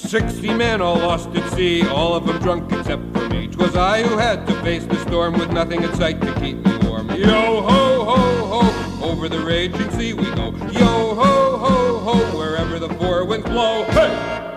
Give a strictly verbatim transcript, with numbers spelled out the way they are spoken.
Sixty men all lost at sea, all of them drunk except for me. 'Twas I who had to face the storm with nothing in sight to keep me warm. Yo ho ho ho, over the raging sea we go. Yo ho ho ho, wherever the four winds blow. Hey!